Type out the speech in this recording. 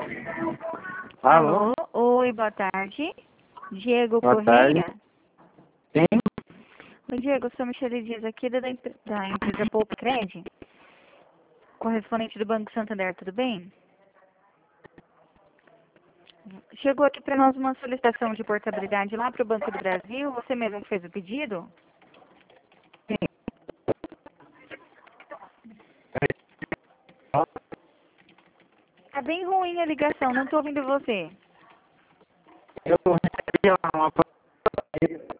Alô? Alô? Oi, boa tarde. Diego Boa Correia? tarde. Sim? Oi, Diego, eu sou Michele Dias aqui da empresa Poupa Cred, correspondente do Banco Santander, tudo bem? Chegou aqui para nós uma solicitação de portabilidade lá para o Banco do Brasil, você mesmo que fez o pedido? Tá bem ruim a ligação, não estou ouvindo você. Eu recebi uma